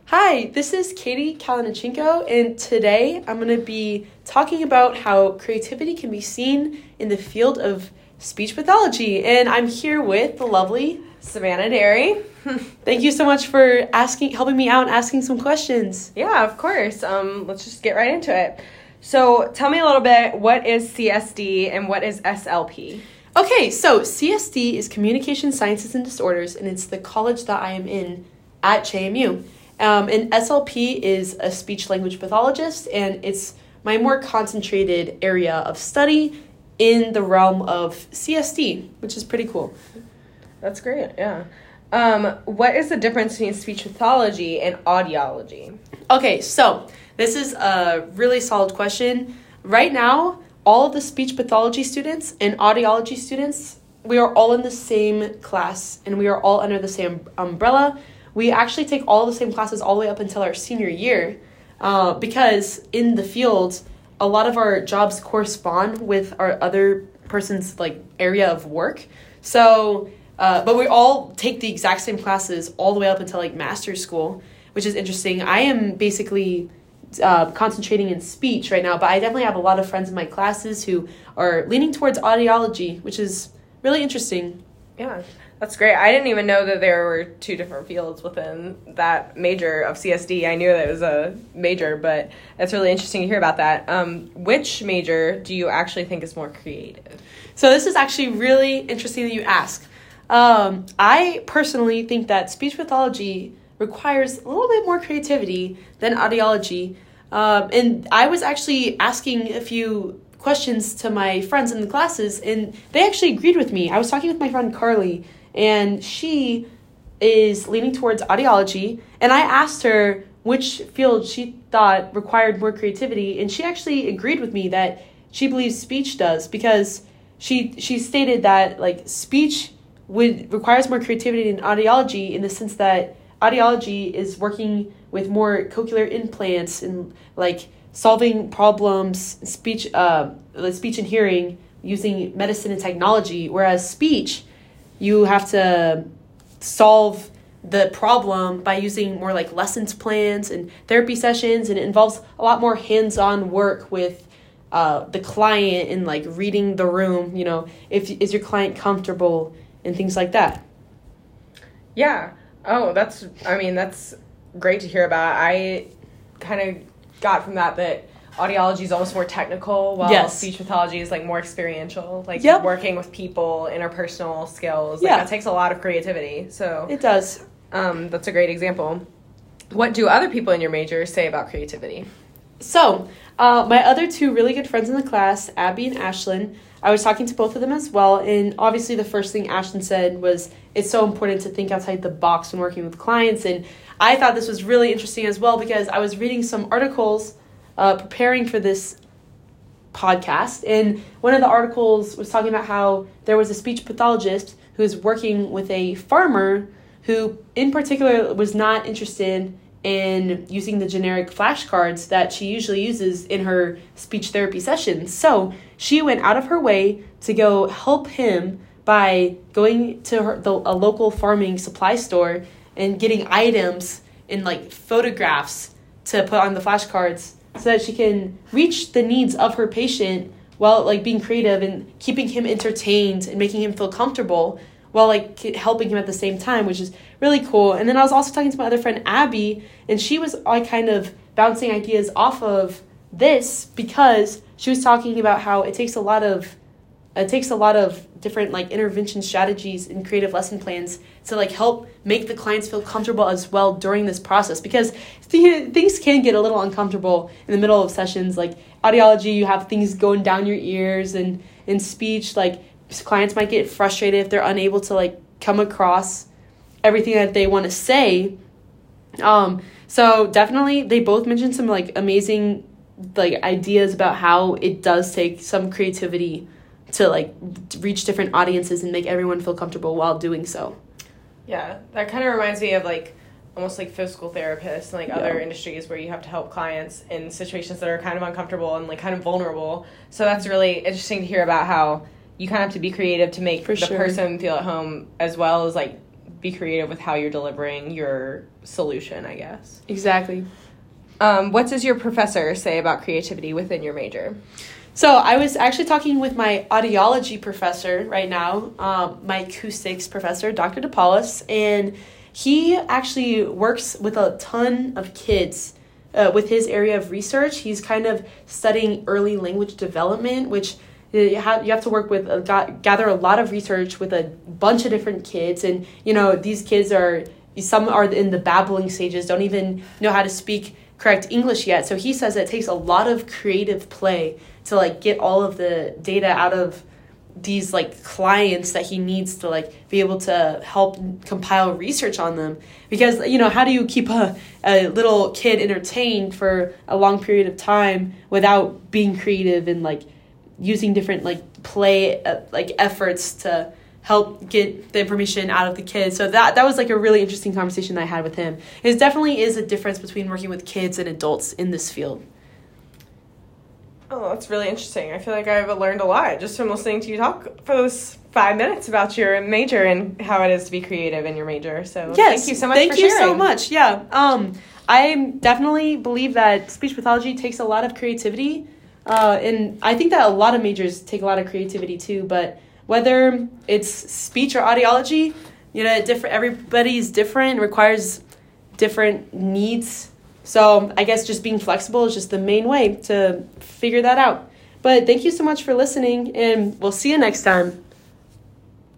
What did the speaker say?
Hi, this is Katie Kalinichenko, and today I'm going to be talking about how creativity can be seen in the field of speech pathology. And I'm here with the lovely Savannah Derry. Thank you so much for helping me out and asking some questions. Yeah, of course. Let's just get right into it. So tell me a little bit, what is CSD and what is SLP? Okay, so CSD is Communication Sciences and Disorders, and it's the college that I am in at JMU. And SLP is a speech-language pathologist, and it's my more concentrated area of study in the realm of CSD, which is pretty cool. That's great, yeah. What is the difference between speech pathology and audiology? Okay, so this is a really solid question. Right now, all of the speech pathology students and audiology students, we are all in the same class, and we are all under the same umbrella. We actually take all the same classes all the way up until our senior year because in the field, a lot of our jobs correspond with our other person's area of work. So, but we all take the exact same classes all the way up until master's school, which is interesting. I am basically concentrating in speech right now, but I definitely have a lot of friends in my classes who are leaning towards audiology, which is really interesting. Yeah. That's great. I didn't even know that there were two different fields within that major of CSD. I knew that it was a major, but it's really interesting to hear about that. Which major do you actually think is more creative? So this is actually really interesting that you ask. I personally think that speech pathology requires a little bit more creativity than audiology. And I was actually asking a few questions to my friends in the classes, and they actually agreed with me. I was talking with my friend Carly, and she is leaning towards audiology, and I asked her which field she thought required more creativity, and she actually agreed with me that she believes speech does, because she stated that speech requires more creativity than audiology, in the sense that audiology is working with more cochlear implants and solving problems, speech and hearing using medicine and technology, whereas speech, you have to solve the problem by using more lessons plans and therapy sessions, and it involves a lot more hands-on work with the client and reading the room, is your client comfortable and things like that. Yeah. Oh, that's great to hear about. I kind of got from that audiology is almost more technical, while speech pathology is more experiential, working with people, interpersonal skills. That takes a lot of creativity. So it does. That's a great example. What do other people in your major say about creativity? So my other two really good friends in the class, Abby and Ashlyn, I was talking to both of them as well, and obviously the first thing Ashlyn said was it's so important to think outside the box when working with clients, and I thought this was really interesting as well because I was reading some articles preparing for this podcast, and one of the articles was talking about how there was a speech pathologist who was working with a farmer who in particular was not interested in using the generic flashcards that she usually uses in her speech therapy sessions. So she went out of her way to go help him by going to a local farming supply store and getting items and photographs to put on the flashcards so that she can reach the needs of her patient while being creative and keeping him entertained and making him feel comfortable while helping him at the same time, which is really cool. And then I was also talking to my other friend Abby, and she was kind of bouncing ideas off of this because she was talking about how it takes a lot of different intervention strategies and creative lesson plans to help make the clients feel comfortable as well during this process, because things can get a little uncomfortable in the middle of sessions. Audiology, you have things going down your ears, and in speech clients might get frustrated if they're unable to come across everything that they want to say. So definitely they both mentioned some amazing ideas about how it does take some creativity to reach different audiences and make everyone feel comfortable while doing so. Yeah, that kind of reminds me of almost physical therapists and other industries where you have to help clients in situations that are kind of uncomfortable and kind of vulnerable. So that's really interesting to hear about how you kind of have to be creative to make person feel at home, as well as be creative with how you're delivering your solution, I guess. Exactly. What does your professor say about creativity within your major? So I was actually talking with my audiology professor right now, my acoustics professor, Dr. DePaulis, and he actually works with a ton of kids with his area of research. He's kind of studying early language development, which you have to work with, gather a lot of research with a bunch of different kids. And, these kids some are in the babbling stages, don't even know how to speak correct English yet. So he says it takes a lot of creative play to get all of the data out of these clients that he needs to be able to help compile research on them, because how do you keep a little kid entertained for a long period of time without being creative and using different play efforts to help get the information out of the kids. So that was a really interesting conversation that I had with him. It definitely is a difference between working with kids and adults in this field. Oh, that's really interesting. I feel like I've learned a lot just from listening to you talk for those 5 minutes about your major and how it is to be creative in your major. So yes, thank you so much for sharing. Thank you so much. Yeah. I definitely believe that speech pathology takes a lot of creativity. And I think that a lot of majors take a lot of creativity too. But whether it's speech or audiology, everybody's different, requires different needs. So I guess just being flexible is just the main way to figure that out. But thank you so much for listening, and we'll see you next time.